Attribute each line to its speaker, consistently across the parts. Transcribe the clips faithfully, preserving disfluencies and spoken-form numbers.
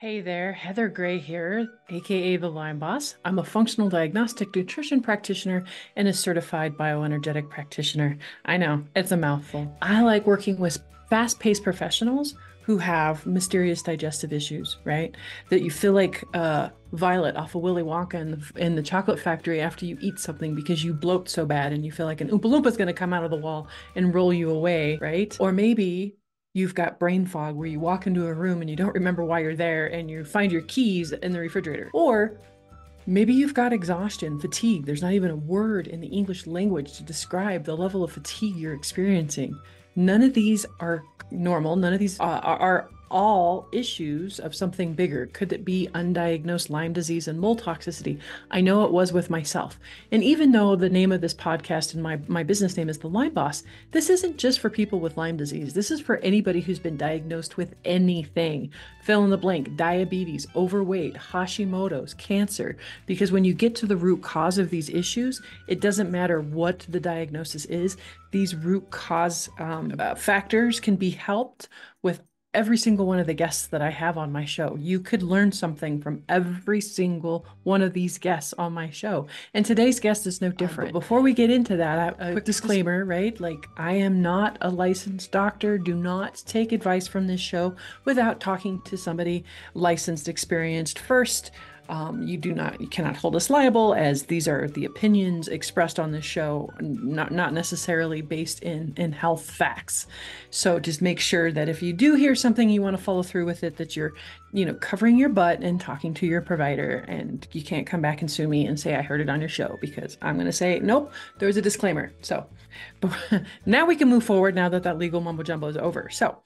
Speaker 1: Hey there, Heather Gray here, aka the Lyme Boss. I'm a functional diagnostic nutrition practitioner and a certified bioenergetic practitioner. I know, it's a mouthful. I like working with fast-paced professionals who have mysterious digestive issues, right? That you feel like uh, Violet off of Willy Wonka in the, in the chocolate factory after you eat something because you bloat so bad and you feel like an Oompa Loompa is going to come out of the wall and roll you away, right? Or maybe you've got brain fog where you walk into a room and you don't remember why you're there and you find your keys in the refrigerator. Or maybe you've got exhaustion, fatigue. There's not even a word in the English language to describe the level of fatigue you're experiencing. None of these are normal. None of these uh, are, are all issues of something bigger. Could it be undiagnosed Lyme disease and mold toxicity? I know it was with myself. And even though the name of this podcast and my, my business name is The Lyme Boss, this isn't just for people with Lyme disease. This is for anybody who's been diagnosed with anything. Fill in the blank: diabetes, overweight, Hashimoto's, cancer. Because when you get to the root cause of these issues, it doesn't matter what the diagnosis is. These root cause um, uh, factors can be helped with every single one of the guests that I have on my show. You could learn something from every single one of these guests on my show. And today's guest is no different. Uh, before we get into that, a quick disclaimer, right? Like, I am not a licensed doctor. Do not take advice from this show without talking to somebody licensed, experienced first. Um, you do not, you cannot hold us liable, as these are the opinions expressed on this show, not not necessarily based in in health facts. So just make sure that if you do hear something, you want to follow through with it, that you're, you know, covering your butt and talking to your provider, and you can't come back and sue me and say I heard it on your show, because I'm going to say nope. There's a disclaimer. So, but now we can move forward. Now that that legal mumbo jumbo is over, so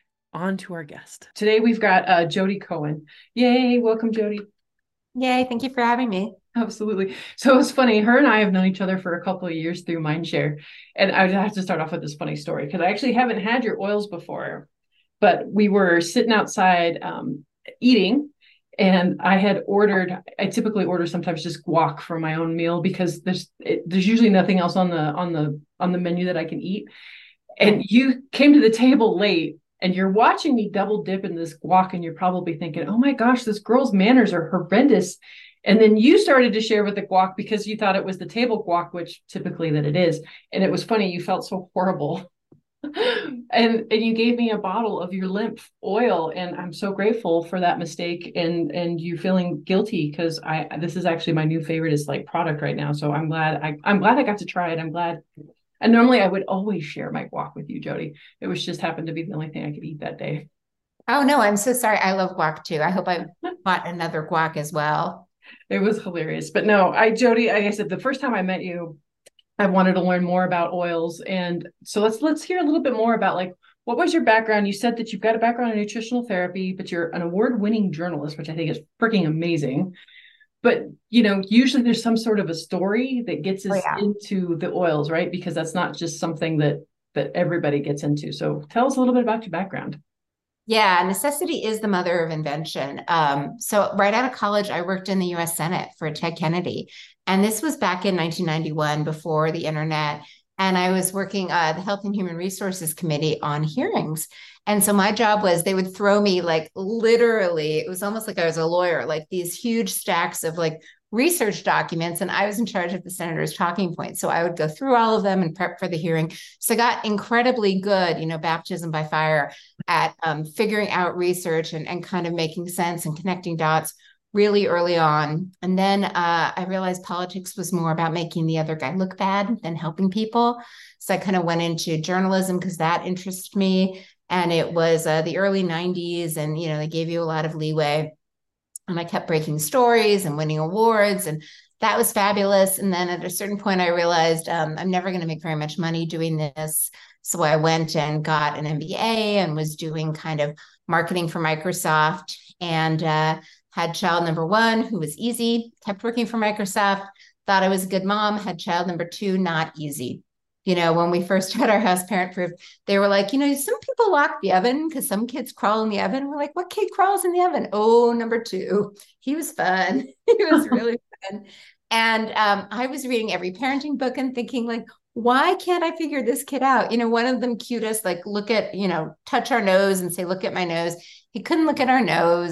Speaker 1: on to our guest today. We've got uh, Jody Cohen. Yay! Welcome, Jody.
Speaker 2: Yay, thank you for having me.
Speaker 1: Absolutely. So it's funny, her and I have known each other for a couple of years through Mindshare. And I have to start off with this funny story, because I actually haven't had your oils before, but we were sitting outside um, eating, and I had ordered, I typically order sometimes just guac for my own meal, because there's it, there's usually nothing else on the on the on the menu that I can eat. And you came to the table late, and you're watching me double dip in this guac, and you're probably thinking, oh my gosh, this girl's manners are horrendous. And then you started to share with the guac because you thought it was the table guac, which typically that it is. And it was funny, you felt so horrible. and and you gave me a bottle of your lymph oil, and I'm so grateful for that mistake, and and you feeling guilty, because I this is actually my new favorite is like product right now. So I'm glad I I'm glad I got to try it. I'm glad. And normally I would always share my guac with you, Jody. It was just happened to be the only thing I could eat that day.
Speaker 2: Oh no, I'm so sorry. I love guac too. I hope I bought another guac as well.
Speaker 1: It was hilarious. But no, I, Jody, like I said, the first time I met you, I wanted to learn more about oils. And so let's let's hear a little bit more about, like, what was your background? You said that you've got a background in nutritional therapy, but you're an award-winning journalist, which I think is freaking amazing. But, you know, usually there's some sort of a story that gets
Speaker 2: Oh
Speaker 1: us
Speaker 2: yeah.
Speaker 1: into the oils, right? Because that's not just something that that everybody gets into. So tell us a little bit about your background.
Speaker 2: Yeah, necessity is the mother of invention. Um, so right out of college, I worked in the U S Senate for Ted Kennedy. And this was back in nineteen ninety-one, before the internet. And I was working uh, the Health and Human Resources Committee on hearings. And so my job was, they would throw me, like, literally, it was almost like I was a lawyer, like these huge stacks of like research documents. And I was in charge of the senator's talking points. So I would go through all of them and prep for the hearing. So I got incredibly good, you know, baptism by fire at um, figuring out research and, and kind of making sense and connecting dots really early on. And then uh, I realized politics was more about making the other guy look bad than helping people. So I kind of went into journalism because that interested me. And it was uh, the early nineties, and, you know, they gave you a lot of leeway. And I kept breaking stories and winning awards, and that was fabulous. And then at a certain point, I realized um, I'm never going to make very much money doing this. So I went and got an M B A and was doing kind of marketing for Microsoft, and uh, had child number one, who was easy, kept working for Microsoft, thought I was a good mom, had child number two, not easy. You know, when we first had our house parent proof, they were like, you know, some people lock the oven because some kids crawl in the oven. We're like, what kid crawls in the oven? Oh, number two. He was fun. He was really fun. And um, I was reading every parenting book and thinking, like, why can't I figure this kid out? You know, one of them cutest, like, look at, you know, touch our nose and say, look at my nose. He couldn't look at our nose.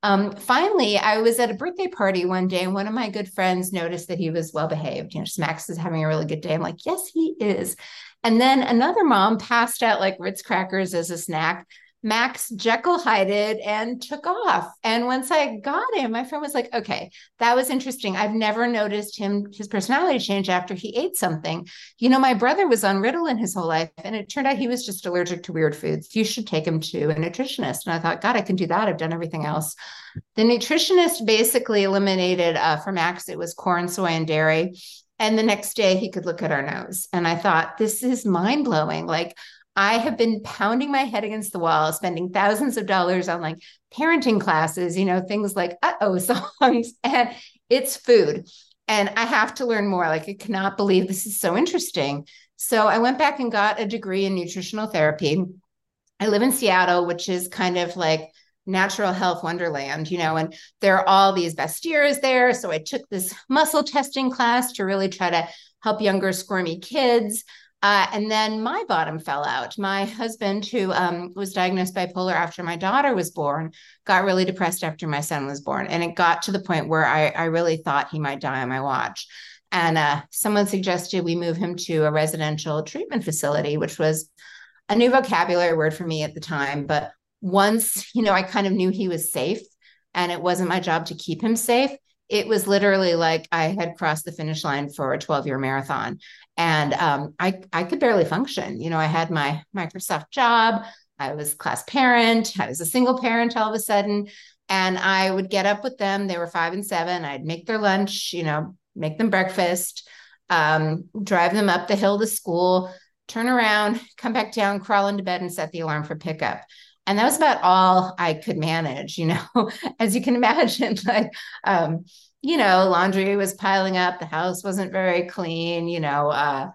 Speaker 2: Um, finally, I was at a birthday party one day, and one of my good friends noticed that he was well behaved. You know, Max is having a really good day. I'm like, yes, he is. And then another mom passed out like Ritz crackers as a snack. Max Jekyll-Hyde and took off. And once I got him, my friend was like, okay, that was interesting. I've never noticed him, his personality change after he ate something. You know, my brother was on Ritalin his whole life, and it turned out he was just allergic to weird foods. You should take him to a nutritionist. And I thought, God, I can do that. I've done everything else. The nutritionist basically eliminated uh, for Max, it was corn, soy, and dairy. And the next day he could look at our nose. And I thought, this is mind blowing. Like, I have been pounding my head against the wall, spending thousands of dollars on like parenting classes, you know, things like uh-oh songs, and it's food. And I have to learn more. Like, I cannot believe this is so interesting. So I went back and got a degree in nutritional therapy. I live in Seattle, which is kind of like natural health wonderland, you know, and there are all these best years there. So I took this muscle testing class to really try to help younger squirmy kids. Uh, and then my bottom fell out. My husband, who um, was diagnosed bipolar after my daughter was born, got really depressed after my son was born. And it got to the point where I, I really thought he might die on my watch. And uh, someone suggested we move him to a residential treatment facility, which was a new vocabulary word for me at the time. But once, you know, I kind of knew he was safe and it wasn't my job to keep him safe. It was literally like I had crossed the finish line for a twelve year marathon. And um, I, I could barely function. You know, I had my Microsoft job. I was class parent. I was a single parent all of a sudden. And I would get up with them. They were five and seven. I'd make their lunch, you know, make them breakfast, um, drive them up the hill to school, turn around, come back down, crawl into bed and set the alarm for pickup. And that was about all I could manage, you know, as you can imagine, like, um, you know, laundry was piling up. The house wasn't very clean. You know, uh,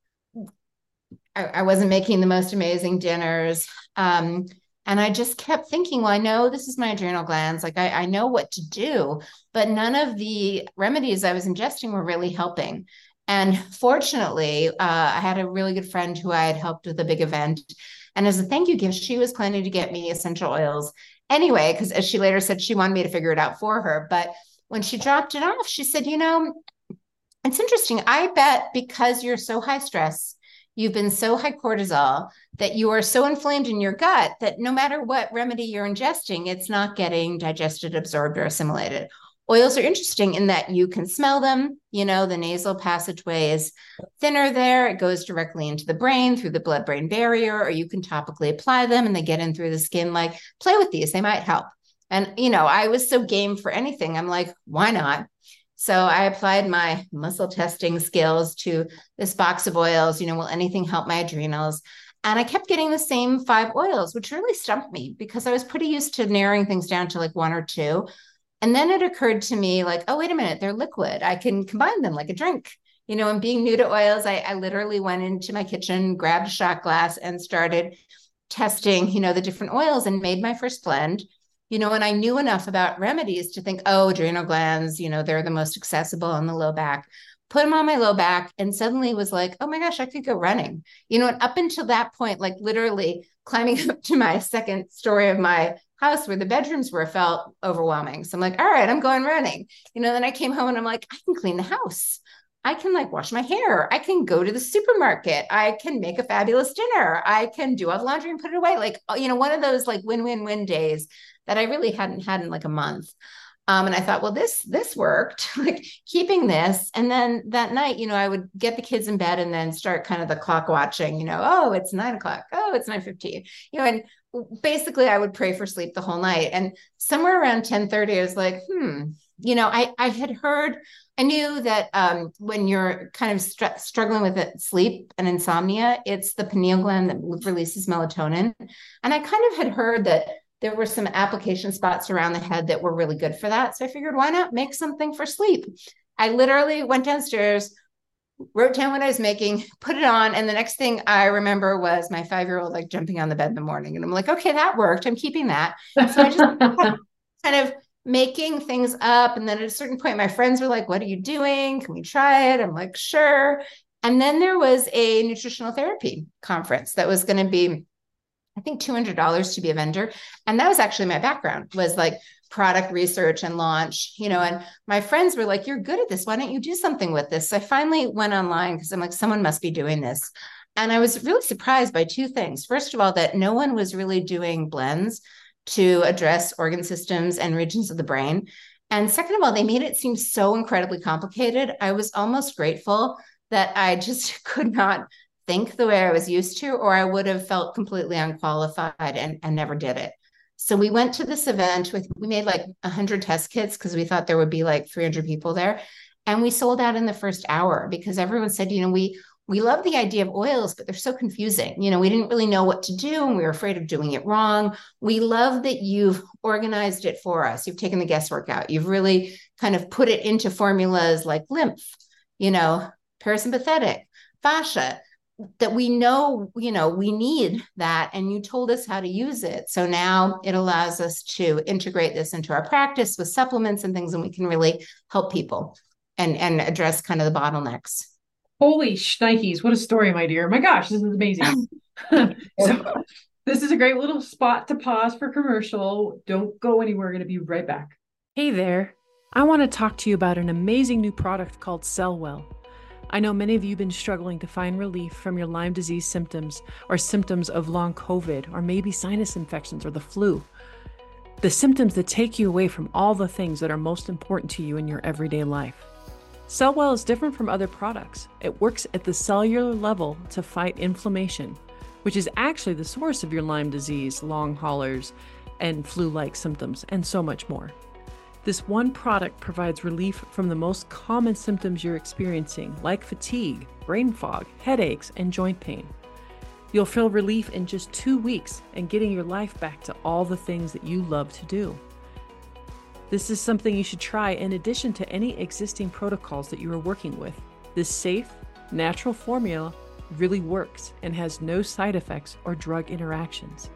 Speaker 2: I, I wasn't making the most amazing dinners. Um, and I just kept thinking, well, I know this is my adrenal glands. Like, I, I know what to do, but none of the remedies I was ingesting were really helping. And fortunately, uh, I had a really good friend who I had helped with a big event. And as a thank you gift, she was planning to get me essential oils anyway, because as she later said, she wanted me to figure it out for her. But when she dropped it off, she said, you know, it's interesting. I bet because you're so high stress, you've been so high cortisol, that you are so inflamed in your gut that no matter what remedy you're ingesting, it's not getting digested, absorbed, or assimilated. Oils are interesting in that you can smell them. You know, the nasal passageway is thinner there. It goes directly into the brain through the blood-brain barrier, or you can topically apply them and they get in through the skin. Like, play with these, they might help. And, you know, I was so game for anything. I'm like, why not? So I applied my muscle testing skills to this box of oils. You know, will anything help my adrenals? And I kept getting the same five oils, which really stumped me because I was pretty used to narrowing things down to like one or two. And then it occurred to me like, oh, wait a minute, they're liquid. I can combine them like a drink. You know, and being new to oils, I, I literally went into my kitchen, grabbed a shot glass and started testing, you know, the different oils and made my first blend. You know, and I knew enough about remedies to think, oh, adrenal glands, you know, they're the most accessible on the low back. Put them on my low back and suddenly was like, oh my gosh, I could go running. You know, and up until that point, like literally climbing up to my second story of my house where the bedrooms were felt overwhelming. So I'm like, all right, I'm going running. You know, then I came home and I'm like, I can clean the house. I can like wash my hair. I can go to the supermarket. I can make a fabulous dinner. I can do all the laundry and put it away. Like, you know, one of those like win-win-win days that I really hadn't had in like a month. Um, and I thought, well, this, this worked, like keeping this. And then that night, you know, I would get the kids in bed and then start kind of the clock watching, you know, oh, it's nine o'clock. Oh, it's nine fifteen, you know, and basically I would pray for sleep the whole night. And somewhere around ten thirty, I was like, hmm, you know, I, I had heard, I knew that um, when you're kind of str- struggling with it, sleep and insomnia, it's the pineal gland that releases melatonin. And I kind of had heard that there were some application spots around the head that were really good for that. So I figured, why not make something for sleep? I literally went downstairs, wrote down what I was making, put it on. And the next thing I remember was my five-year-old like jumping on the bed in the morning. And I'm like, okay, that worked. I'm keeping that. So I just kind of making things up. And then at a certain point, my friends were like, what are you doing? Can we try it? I'm like, sure. And then there was a nutritional therapy conference that was going to be, I think two hundred dollars to be a vendor. And that was actually my background, was like product research and launch, you know, and my friends were like, you're good at this. Why don't you do something with this? So I finally went online because I'm like, someone must be doing this. And I was really surprised by two things. First of all, that no one was really doing blends to address organ systems and regions of the brain. And second of all, they made it seem so incredibly complicated. I was almost grateful that I just could not think the way I was used to, or I would have felt completely unqualified and, and never did it. So we went to this event with, we made like one hundred test kits because we thought there would be like three hundred people there. And we sold out in the first hour because everyone said, you know, we, we love the idea of oils, but they're so confusing. You know, we didn't really know what to do and we were afraid of doing it wrong. We love that you've organized it for us. You've taken the guesswork out. You've really kind of put it into formulas like lymph, you know, parasympathetic, fascia, that we know, you know, we need that. And you told us how to use it. So now it allows us to integrate this into our practice with supplements and things, and we can really help people and, and address kind of the bottlenecks.
Speaker 1: Holy shnikes, what a story, my dear. My gosh, this is amazing. So this is a great little spot to pause for commercial. Don't go anywhere. We're going to be right back. Hey there. I want to talk to you about an amazing new product called Cellwell. I know many of you have been struggling to find relief from your Lyme disease symptoms or symptoms of long COVID or maybe sinus infections or the flu. The symptoms that take you away from all the things that are most important to you in your everyday life. Cellwell is different from other products. It works at the cellular level to fight inflammation, which is actually the source of your Lyme disease, long haulers, and flu-like symptoms, and so much more. This one product provides relief from the most common symptoms you're experiencing, like fatigue, brain fog, headaches, and joint pain. You'll feel relief in just two weeks and getting your life back to all the things that you love to do. This is something you should try in addition to any existing protocols that you are working with. This safe, natural formula really works and has no side effects or drug interactions.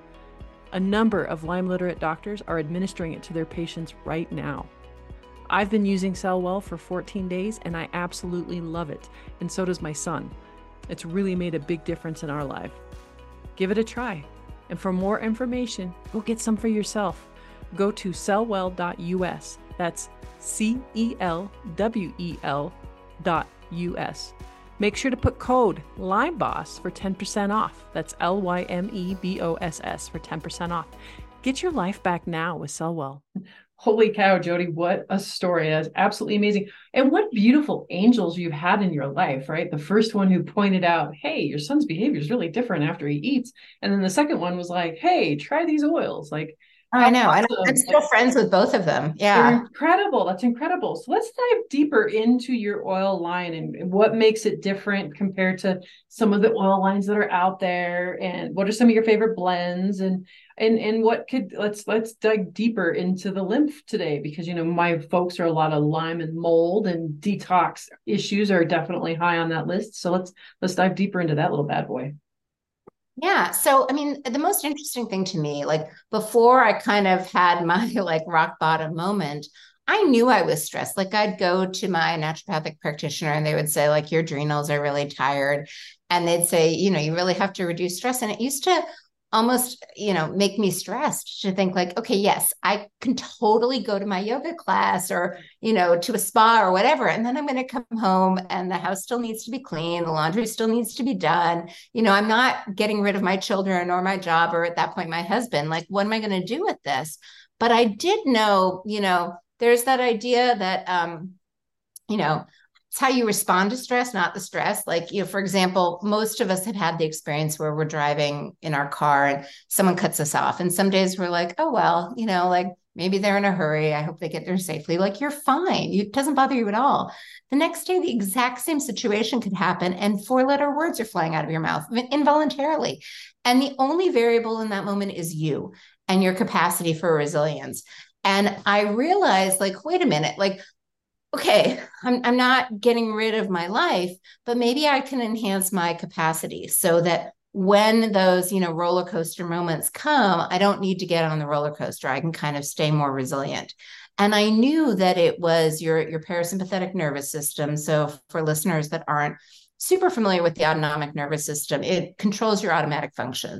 Speaker 1: A number of Lyme literate doctors are administering it to their patients right now. I've been using Cellwell for fourteen days and I absolutely love it, and so does my son. It's really made a big difference in our life. Give it a try. And for more information, go get some for yourself. Go to cellwell dot U S. That's C E L W E L dot U S. Make sure to put code LYMEBOSS for ten percent off. That's L Y M E B O S S for ten percent off. Get your life back now with Cellwell. Holy cow, Jody, what a story. That's absolutely amazing. And what beautiful angels you've had in your life, right? The first one who pointed out, hey, your son's behavior is really different after he eats. And then the second one was like, hey, try these oils. Like,
Speaker 2: Oh, I know. Awesome. I'm still friends with both of them. Yeah.
Speaker 1: They're incredible. That's incredible. So let's dive deeper into your oil line and, and what makes it different compared to some of the oil lines that are out there. And what are some of your favorite blends, and and and what could let's let's dive deeper into the lymph today, because you know my folks are a lot of Lyme and mold and detox issues are definitely high on that list. So let's let's dive deeper into that little bad boy.
Speaker 2: Yeah. So, I mean, the most interesting thing to me, like before I kind of had my like rock bottom moment, I knew I was stressed. Like I'd go to my naturopathic practitioner and they would say like, your adrenals are really tired. And they'd say, you know, you really have to reduce stress. And it used to almost, you know, make me stressed to think like, okay, yes, I can totally go to my yoga class or, you know, to a spa or whatever. And then I'm going to come home and the house still needs to be clean. The laundry still needs to be done. You know, I'm not getting rid of my children or my job or at that point, my husband. Like, what am I going to do with this? But I did know, you know, there's that idea that, um, you know, it's how you respond to stress, not the stress. Like, you know, for example, most of us have had the experience where we're driving in our car and someone cuts us off. And some days we're like, oh, well, you know, like maybe they're in a hurry. I hope they get there safely. Like, you're fine. It doesn't bother you at all. The next day, the exact same situation could happen and four letter words are flying out of your mouth involuntarily. And the only variable in that moment is you and your capacity for resilience. And I realized like, wait a minute, like, okay, I'm, I'm not getting rid of my life, but maybe I can enhance my capacity so that when those, you know, roller coaster moments come, I don't need to get on the roller coaster. I can kind of stay more resilient. And I knew that it was your, your parasympathetic nervous system. So for listeners that aren't super familiar with the autonomic nervous system, it controls your automatic functions.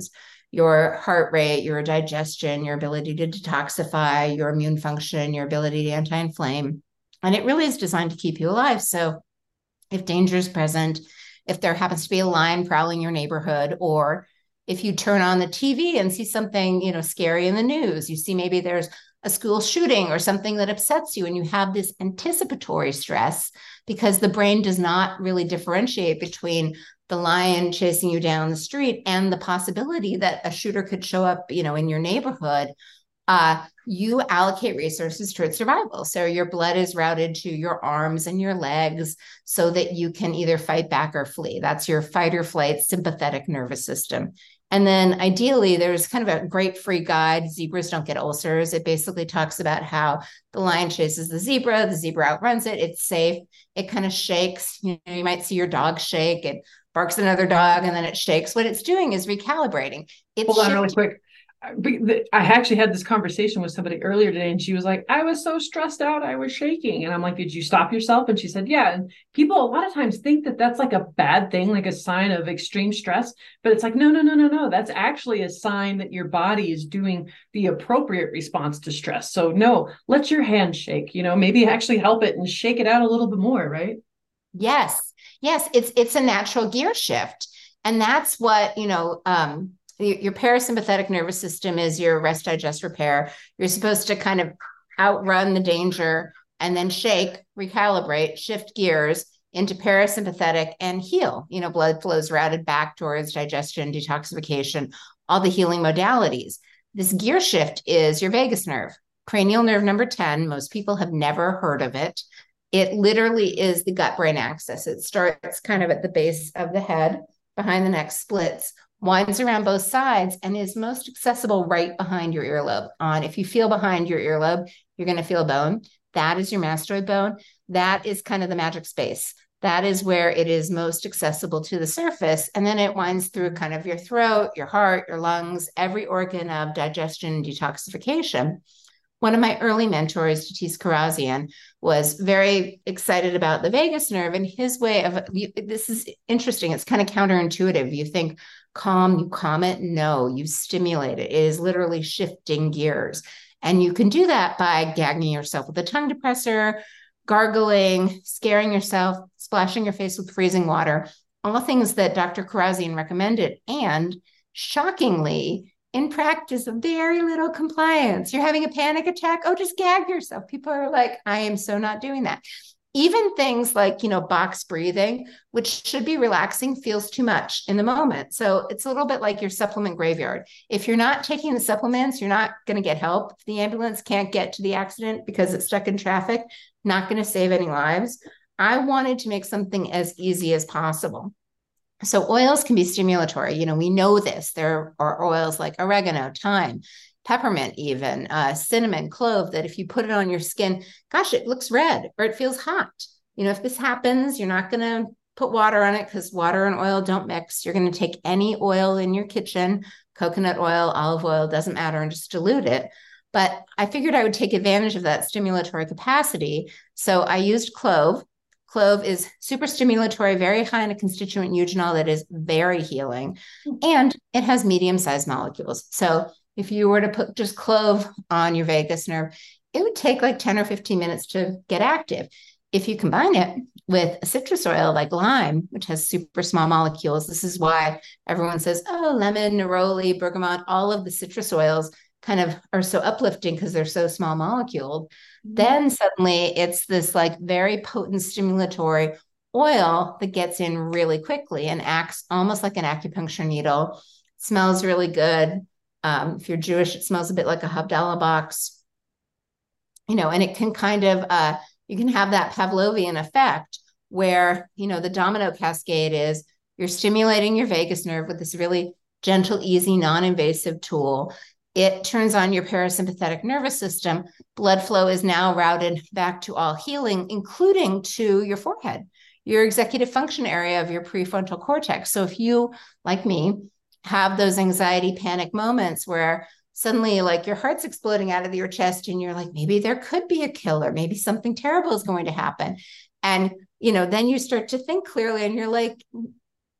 Speaker 2: your heart rate, your digestion, your ability to detoxify, your immune function, your ability to anti-inflame. And it really is designed to keep you alive. So if danger is present, if there happens to be a lion prowling your neighborhood, or if you turn on the T V and see something, you know, scary in the news, you see maybe there's a school shooting or something that upsets you, and you have this anticipatory stress because the brain does not really differentiate between the lion chasing you down the street and the possibility that a shooter could show up, you know, in your neighborhood. Uh, you allocate resources towards survival. So your blood is routed to your arms and your legs so that you can either fight back or flee. That's your fight or flight sympathetic nervous system. And then ideally, there's kind of a great free guide, Zebras Don't Get Ulcers. It basically talks about how the lion chases the zebra, the zebra outruns it, it's safe, it kind of shakes. You know, you might see your dog shake, it barks at another dog, and then it shakes. What it's doing is recalibrating. It's
Speaker 1: Hold on
Speaker 2: shifting.
Speaker 1: really quick. I actually had this conversation with somebody earlier today, and she was like, I was so stressed out, I was shaking. And I'm like, did you stop yourself? And she said, yeah. And people a lot of times think that that's like a bad thing, like a sign of extreme stress. But it's like, no, no, no, no, no. That's actually a sign that your body is doing the appropriate response to stress. So no, let your hand shake, you know, maybe actually help it and shake it out a little bit more, right?
Speaker 2: Yes. Yes. It's, it's a natural gear shift. And that's what, you know, um, your parasympathetic nervous system is your rest, digest, repair. You're supposed to kind of outrun the danger and then shake, recalibrate, shift gears into parasympathetic and heal. You know, blood flows routed back towards digestion, detoxification, all the healing modalities. This gear shift is your vagus nerve, cranial nerve number ten. Most people have never heard of it. It literally is the gut-brain axis. It starts kind of at the base of the head, behind the neck, splits, winds around both sides, and is most accessible right behind your earlobe. On if you feel behind your earlobe, you're going to feel a bone. That is your mastoid bone. That is kind of the magic space. That is where it is most accessible to the surface. And then it winds through kind of your throat, your heart, your lungs, every organ of digestion and detoxification. One of my early mentors, Tatis Karazian, was very excited about the vagus nerve, and his way of, this is interesting, it's kind of counterintuitive. You think calm, you calm it. No, you stimulate it. It is literally shifting gears. And you can do that by gagging yourself with a tongue depressor, gargling, scaring yourself, splashing your face with freezing water, all things that Doctor Karazian recommended. And shockingly, in practice, very little compliance. You're having a panic attack. Oh, just gag yourself. People are like, I am so not doing that. Even things like, you know, box breathing, which should be relaxing, feels too much in the moment. So it's a little bit like your supplement graveyard. If you're not taking the supplements, you're not going to get help. If the ambulance can't get to the accident because it's stuck in traffic, not going to save any lives. I wanted to make something as easy as possible. So oils can be stimulatory. You know, we know this. There are oils like oregano, thyme, peppermint, even uh, cinnamon, clove, that if you put it on your skin, gosh, it looks red or it feels hot. You know, if this happens, you're not going to put water on it because water and oil don't mix. You're going to take any oil in your kitchen, coconut oil, olive oil, doesn't matter, and just dilute it. But I figured I would take advantage of that stimulatory capacity. So I used clove. Clove is super stimulatory, very high in a constituent eugenol that is very healing, and it has medium-sized molecules. So if you were to put just clove on your vagus nerve, it would take like ten or fifteen minutes to get active. If you combine it with a citrus oil like lime, which has super small molecules, this is why everyone says, oh, lemon, neroli, bergamot, all of the citrus oils kind of are so uplifting because they're so small moleculed. Mm-hmm. Then suddenly it's this like very potent stimulatory oil that gets in really quickly and acts almost like an acupuncture needle. It smells really good. Um, if you're Jewish, it smells a bit like a Havdalah box, you know, and it can kind of, uh, you can have that Pavlovian effect where, you know, the domino cascade is you're stimulating your vagus nerve with this really gentle, easy, non-invasive tool. It turns on your parasympathetic nervous system. Blood flow is now routed back to all healing, including to your forehead, your executive function area of your prefrontal cortex. So if you, like me, have those anxiety panic moments where suddenly like your heart's exploding out of your chest and you're like, maybe there could be a killer, maybe something terrible is going to happen. And, you know, then you start to think clearly and you're like,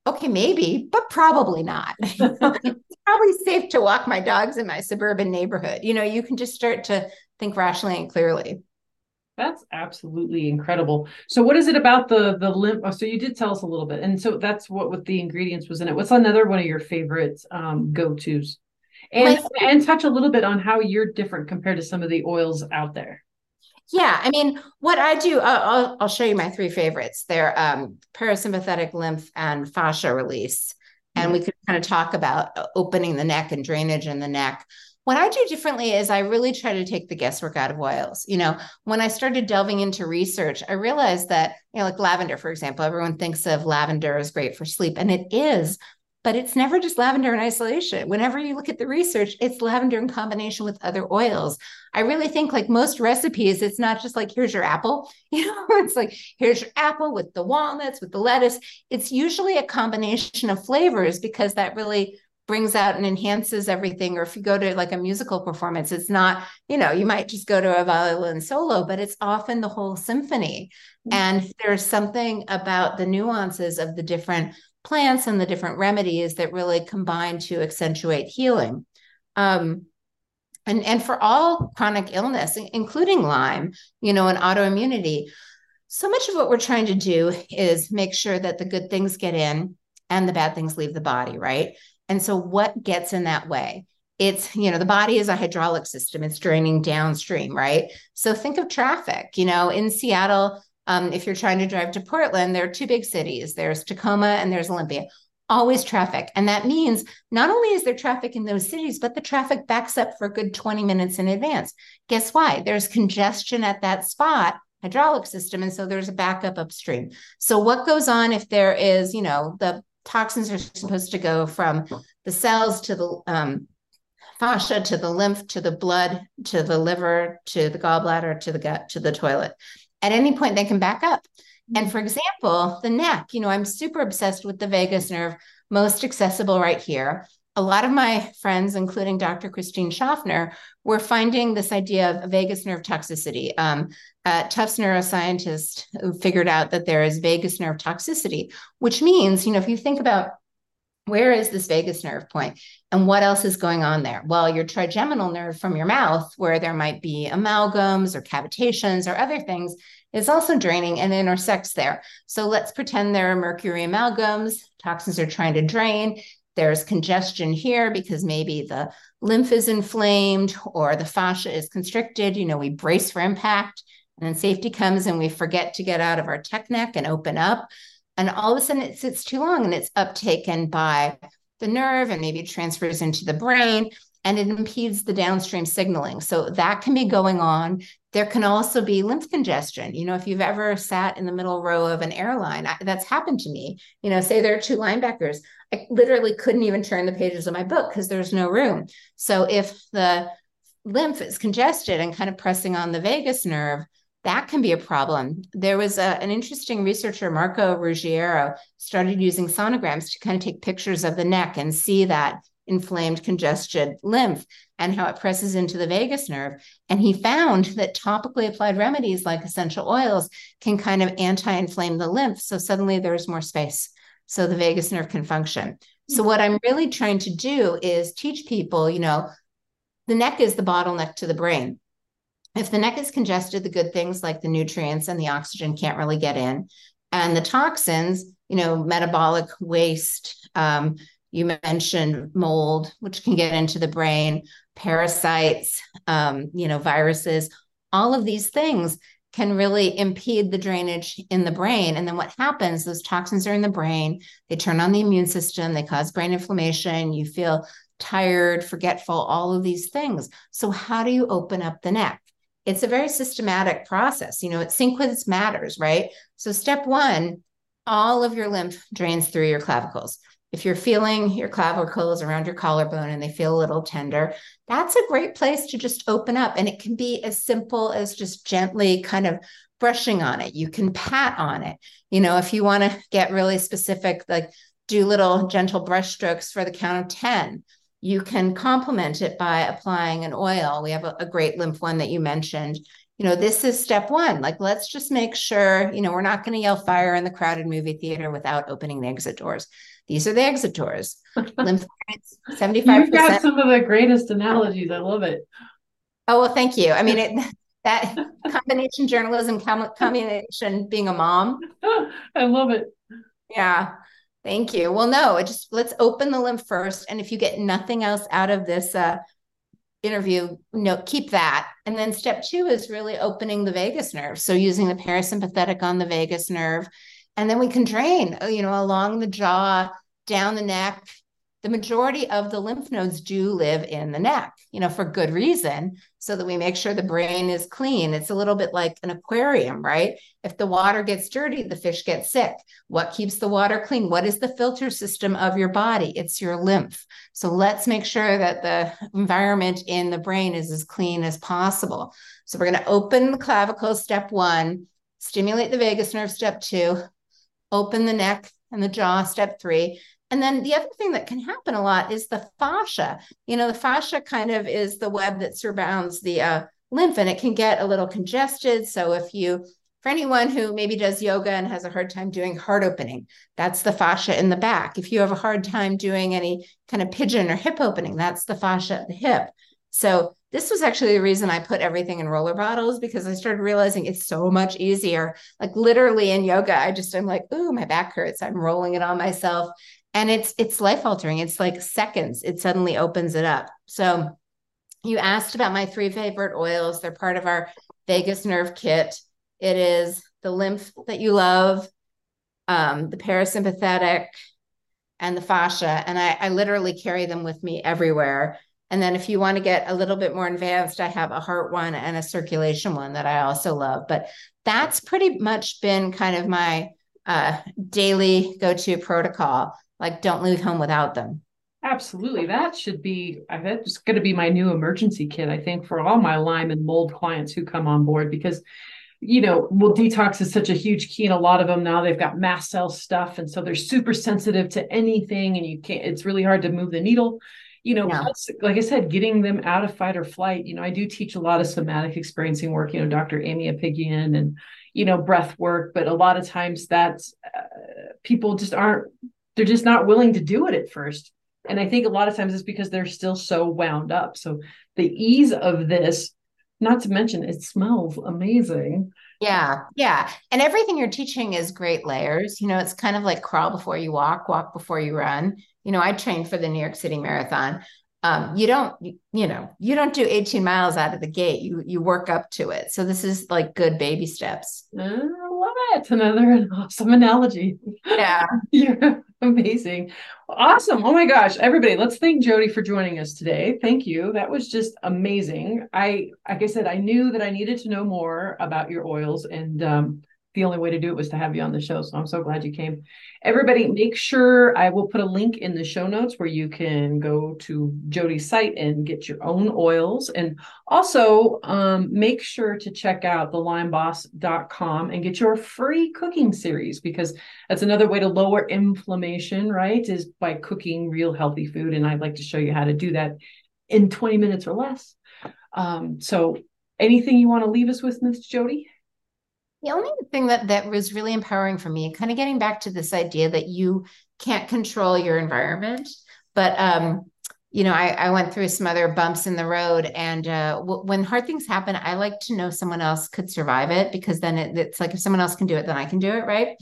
Speaker 2: Okay, maybe, but probably not. It's probably safe to walk my dogs in my suburban neighborhood. You know, you can just start to think rationally and clearly.
Speaker 1: That's absolutely incredible. So what is it about the the lymph? Oh, so you did tell us a little bit. And so that's what what the ingredients was in it. What's another one of your favorite um go-tos? And
Speaker 2: My
Speaker 1: and touch a little bit on how you're different compared to some of the oils out there.
Speaker 2: Yeah, I mean, what I do, I'll, I'll I'll show you my three favorites. They're um, parasympathetic lymph and fascia release. And
Speaker 1: Yeah.
Speaker 2: we could kind of talk about uh, opening the neck and drainage in the neck. What I do differently is I really try to take the guesswork out of oils. You know, when I started delving into research, I realized that, you know, like lavender, for example, everyone thinks of lavender as great for sleep, and it is, but it's never just lavender in isolation. Whenever you look at the research, it's lavender in combination with other oils. I really think like most recipes, it's not just like, here's your apple, you know, it's like, here's your apple with the walnuts, with the lettuce. It's usually a combination of flavors because that really brings out and enhances everything. Or if you go to like a musical performance, it's not, you know, you might just go to a violin solo, but it's often the whole symphony. And there's something about the nuances of the different plants and the different remedies that really combine to accentuate healing. Um, and, and for all chronic illness, including Lyme, you know, and autoimmunity, so much of what we're trying to do is make sure that the good things get in and the bad things leave the body, right? And so what gets in that way? It's, you know, the body is a hydraulic system. It's draining downstream, right? So think of traffic, you know, in Seattle, um, if you're trying to drive to Portland, there are two big cities. There's Tacoma and there's Olympia. Always traffic. And that means not only is there traffic in those cities, but the traffic backs up for a good twenty minutes in advance. Guess why? There's congestion at that spot, hydraulic system. And so there's a backup upstream. So what goes on if there is, you know, the toxins are supposed to go from the cells to the um, fascia, to the lymph, to the blood, to the liver, to the gallbladder, to the gut, to the toilet. At any point, they can back up. And for example, the neck, you know, I'm super obsessed with the vagus nerve, most accessible right here. A lot of my friends, including Doctor Christine Schaffner, were finding this idea of vagus nerve toxicity. Um, uh, Tufts neuroscientist who figured out that there is vagus nerve toxicity, which means, you know, if you think about where is this vagus nerve point and what else is going on there? Well, your trigeminal nerve from your mouth, where there might be amalgams or cavitations or other things, is also draining and intersects there. So let's pretend there are mercury amalgams, toxins are trying to drain. There's congestion here because maybe the lymph is inflamed or the fascia is constricted. You know, we brace for impact, and then safety comes and we forget to get out of our tech neck and open up. And all of a sudden it sits too long and it's uptaken by the nerve and maybe transfers into the brain and it impedes the downstream signaling. So that can be going on. There can also be lymph congestion. You know, if you've ever sat in the middle row of an airline, I, that's happened to me. You know, say there are two linebackers. I literally couldn't even turn the pages of my book because there's no room. So if the lymph is congested and kind of pressing on the vagus nerve, that can be a problem. There was a, an interesting researcher, Marco Ruggiero, started using sonograms to kind of take pictures of the neck and see that inflamed, congested lymph and how it presses into the vagus nerve. And he found that topically applied remedies like essential oils can kind of anti-inflame the lymph. So suddenly there's more space so the vagus nerve can function. So what I'm really trying to do is teach people, you know, the neck is the bottleneck to the brain. If the neck is congested, the good things like the nutrients and the oxygen can't really get in. And the toxins, you know, metabolic waste, um, you mentioned mold, which can get into the brain, parasites, um, you know, viruses, all of these things can really impede the drainage in the brain. And then what happens, those toxins are in the brain, they turn on the immune system, they cause brain inflammation, you feel tired, forgetful, all of these things. So how do you open up the neck? It's a very systematic process. You know, it sequence matters, right? So step one, all of your lymph drains through your clavicles. If you're feeling your clavicles around your collarbone and they feel a little tender, that's a great place to just open up. And it can be as simple as just gently kind of brushing on it. You can pat on it. You know, if you want to get really specific, like do little gentle brush strokes for the count of ten. You can complement it by applying an oil. We have a, a great lymph one that you mentioned. You know, this is step one. Like, let's just make sure, you know, we're not going to yell fire in the crowded movie theater without opening the exit doors. These are the exit doors. Lymph nodes,
Speaker 1: You've got
Speaker 2: seventy-five percent.
Speaker 1: some of the greatest analogies. I love it.
Speaker 2: Oh, well, thank you. I mean, it, that combination journalism, combination being a mom.
Speaker 1: I love it.
Speaker 2: Yeah. Thank you. Well, no, it just let's open the lymph first. And if you get nothing else out of this uh, interview, no, keep that. And then step two is really opening the vagus nerve. So using the parasympathetic on the vagus nerve. And then we can drain, you know, along the jaw, down the neck. The majority of the lymph nodes do live in the neck, you know, for good reason, so that we make sure the brain is clean. It's a little bit like an aquarium, right? If the water gets dirty, the fish get sick. What keeps the water clean? What is the filter system of your body? It's your lymph. So let's make sure that the environment in the brain is as clean as possible. So we're going to open the clavicle, step one, stimulate the vagus nerve, step two, open the neck and the jaw, step three. And then the other thing that can happen a lot is the fascia. You know, the fascia kind of is the web that surrounds the uh, lymph, and it can get a little congested. So if you, for anyone who maybe does yoga and has a hard time doing heart opening, that's the fascia in the back. If you have a hard time doing any kind of pigeon or hip opening, that's the fascia at the hip. So this was actually the reason I put everything in roller bottles, because I started realizing it's so much easier. Like literally in yoga, I just, I'm like, ooh, my back hurts. I'm rolling it on myself. And it's it's life altering. It's like seconds. It suddenly opens it up. So you asked about my three favorite oils. They're part of our vagus nerve kit. It is the lymph that you love, um, the parasympathetic, and the fascia. And I, I literally carry them with me everywhere. And then if you want to get a little bit more advanced, I have a heart one and a circulation one that I also love. But that's pretty much been kind of my uh, daily go-to protocol. Like, don't leave home without them.
Speaker 1: Absolutely. That should be, I bet it's going to be my new emergency kit, I think, for all my Lyme and mold clients who come on board, because, you know, well, detox is such a huge key. And a lot of them now, they've got mast cell stuff. And so they're super sensitive to anything, and you can't, it's really hard to move the needle. You know,
Speaker 2: Yeah.
Speaker 1: plus, like I said, getting them out of fight or flight. You know, I do teach a lot of somatic experiencing work, you know, Doctor Amy Apigian and, you know, breath work. But a lot of times that's uh, people just aren't, they're just not willing to do it at first. And I think a lot of times it's because they're still so wound up. So the ease of this, not to mention it smells amazing.
Speaker 2: Yeah. Yeah. And everything you're teaching is great layers. You know, it's kind of like crawl before you walk, walk before you run. You know, I trained for the New York City Marathon. Um, you don't, you, you know, you don't do eighteen miles out of the gate. You you work up to it. So this is like good baby steps.
Speaker 1: I love it. Another awesome analogy.
Speaker 2: Yeah.
Speaker 1: You're amazing. Awesome. Oh my gosh. Everybody, let's thank Jody for joining us today. Thank you. That was just amazing. I, like I said, I knew that I needed to know more about your oils, and um, the only way to do it was to have you on the show. So I'm so glad you came. Everybody, make sure I will put a link in the show notes where you can go to Jody's site and get your own oils. And also um, make sure to check out the lyme boss dot com and get your free cooking series, because that's another way to lower inflammation, right? Is by cooking real healthy food. And I'd like to show you how to do that in twenty minutes or less. Um, so anything you want to leave us with, Miss Jody?
Speaker 2: The only thing that that was really empowering for me, kind of getting back to this idea that you can't control your environment, but um, you know, I, I went through some other bumps in the road, and uh, w- when hard things happen, I like to know someone else could survive it, because then it, it's like if someone else can do it, then I can do it, right?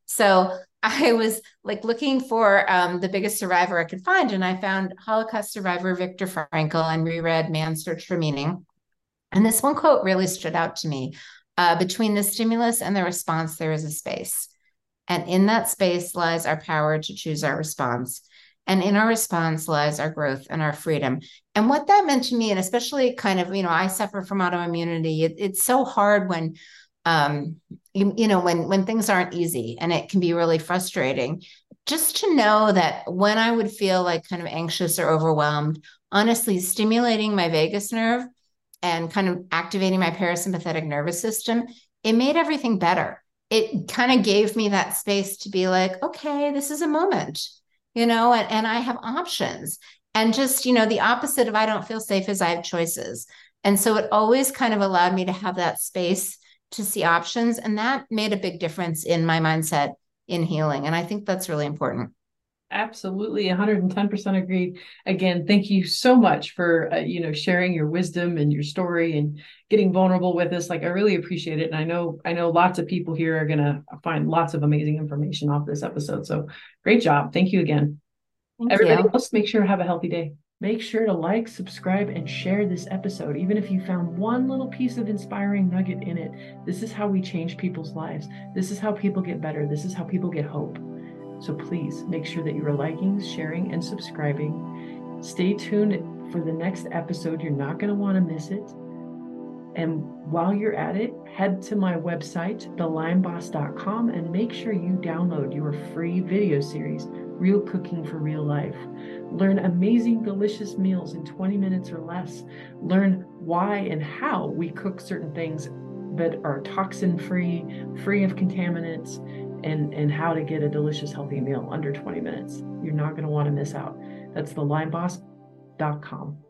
Speaker 2: So I was like looking for um, the biggest survivor I could find, and I found Holocaust survivor Viktor Frankl and reread Man's Search for Meaning. And this one quote really stood out to me. Uh, between the stimulus and the response, there is a space. And in that space lies our power to choose our response. And in our response lies our growth and our freedom. And what that meant to me, and especially kind of, you know, I suffer from autoimmunity. It, it's so hard when, um, you, you know, when, when things aren't easy, and it can be really frustrating. Just to know that when I would feel like kind of anxious or overwhelmed, honestly, stimulating my vagus nerve and kind of activating my parasympathetic nervous system, it made everything better. It kind of gave me that space to be like, okay, this is a moment, you know, and, and I have options. And just, you know, the opposite of I don't feel safe is I have choices. And so it always kind of allowed me to have that space to see options. And that made a big difference in my mindset in healing. And I think that's really important.
Speaker 1: Absolutely, one hundred ten percent agreed. Again, thank you so much for uh, you know, sharing your wisdom and your story and getting vulnerable with us. Like, I really appreciate it, and I know I know lots of people here are gonna find lots of amazing information off this episode. So, great job! Thank you again.
Speaker 2: Thank
Speaker 1: Everybody
Speaker 2: you.
Speaker 1: else, make sure to have a healthy day. Make sure to like, subscribe, and share this episode, even if you found one little piece of inspiring nugget in it. This is how we change people's lives. This is how people get better. This is how people get hope. So please make sure that you are liking, sharing, and subscribing. Stay tuned for the next episode. You're not going to want to miss it. And while you're at it, head to my website, the lime boss dot com, and make sure you download your free video series, Real Cooking for Real Life. Learn amazing, delicious meals in twenty minutes or less. Learn why and how we cook certain things that are toxin-free, free of contaminants, and, and how to get a delicious, healthy meal under twenty minutes. You're not going to want to miss out. That's the lime boss dot com.